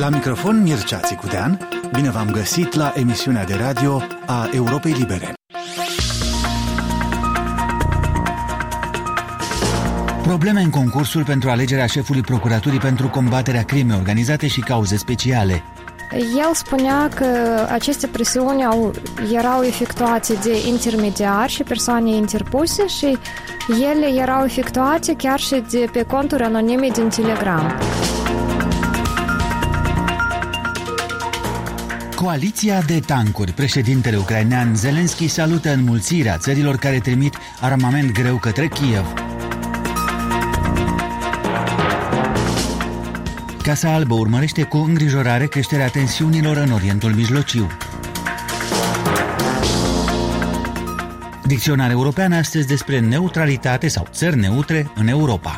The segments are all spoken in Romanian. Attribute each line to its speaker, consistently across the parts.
Speaker 1: La microfon Mircea Țicudean, bine v-am găsit la emisiunea de radio a Europei Libere. Probleme în concursul pentru alegerea șefului Procuraturii pentru combaterea crimei organizate și cauze speciale.
Speaker 2: El spunea că aceste presiuni erau efectuate de intermediari și persoane interpuse și ele erau efectuate chiar și de pe conturi anonime din Telegram.
Speaker 1: Coaliția de tancuri. Președintele ucrainean Zelensky salută înmulțirea țărilor care trimit armament greu către Kiev. Casa Albă urmărește cu îngrijorare creșterea tensiunilor în Orientul Mijlociu. Dicționar european astăzi despre neutralitate sau țări neutre în Europa.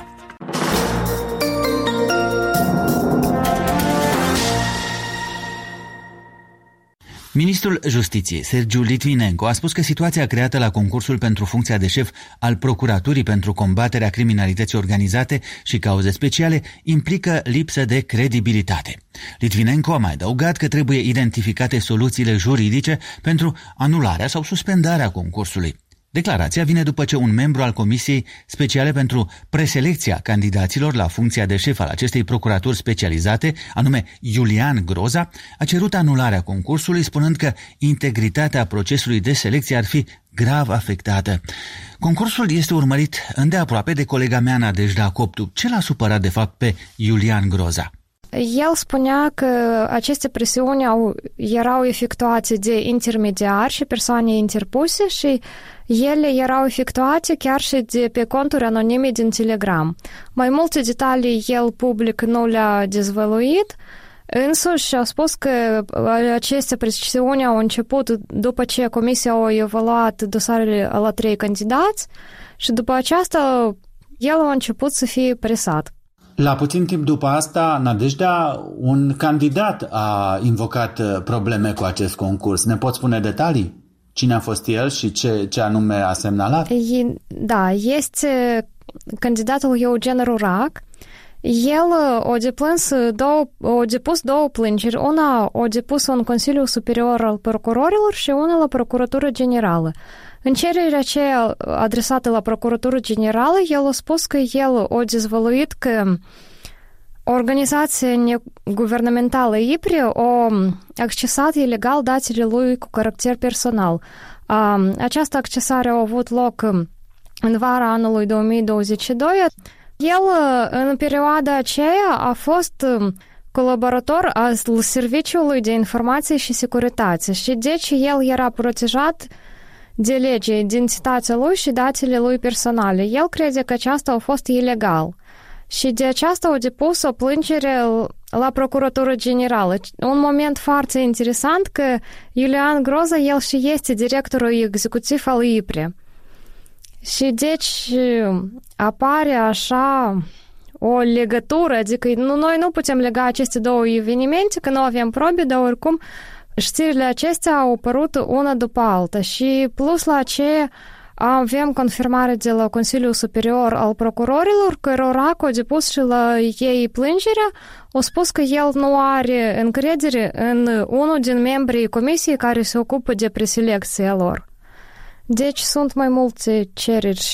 Speaker 1: Ministrul Justiției, Sergiu Litvinenko, a spus că situația creată la concursul pentru funcția de șef al Procuraturii pentru combaterea criminalității organizate și cauze speciale implică lipsă de credibilitate. Litvinenko a mai adăugat că trebuie identificate soluțiile juridice pentru anularea sau suspendarea concursului. Declarația vine după ce un membru al Comisiei Speciale pentru preselecția candidaților la funcția de șef al acestei procuraturi specializate, anume Iulian Groza, a cerut anularea concursului, spunând că integritatea procesului de selecție ar fi grav afectată. Concursul este urmărit îndeaproape de colega mea Nadejda Coptu. Ce l-a supărat de fapt pe Iulian Groza?
Speaker 2: El spunea că aceste presiuni erau efectuate de intermediari și persoane interpuse și ele erau efectuate chiar și de pe conturi anonime din Telegram. Mai multe detalii el public nu le-a dezvăluit, însuși a spus că aceste presiuni au început după ce comisia a evaluat dosarele la 3 candidați și după aceasta el a început să fie presat.
Speaker 1: La puțin timp după asta, Nadejda, un candidat a invocat probleme cu acest concurs. Ne poți spune detalii? Cine a fost el și ce anume a semnalat?
Speaker 2: Da, este candidatul Eugen Rurac. El a depus două plângeri. Una a depus în Consiliul Superior al Procurorilor și una la Procuratura Generală. În cererea aceea adresată la Procuratura Generală, el a spus că el a dezvăluit că organizația neguvernamentală IPRI a accesat ilegal datele lui cu caracter personal. Această accesare a avut loc în vara anului 2022. El, în perioada aceea, a fost colaborator al Serviciului de Informație și Securitate și deci el era protejat de lege, identitatea lui și datele lui personale. El crede că aceasta a fost ilegal și de aceasta a depus o plângere la Procuratura Generală. Un moment foarte interesant că Iulian Groza, el și este directorul executiv al IPRI. Și deci apare așa o legătură, adică noi nu putem lega aceste două evenimente, că nu avem probe, dar oricum știrile acestea au apărut una după alta și plus la aceea avem confirmare de la Consiliul Superior al Procurorilor că Rurac a depus și la ei plângerea, a spus că el nu are încredere în unul din membrii comisiei care se ocupă de preselecția lor. Deci sunt mai multe cereri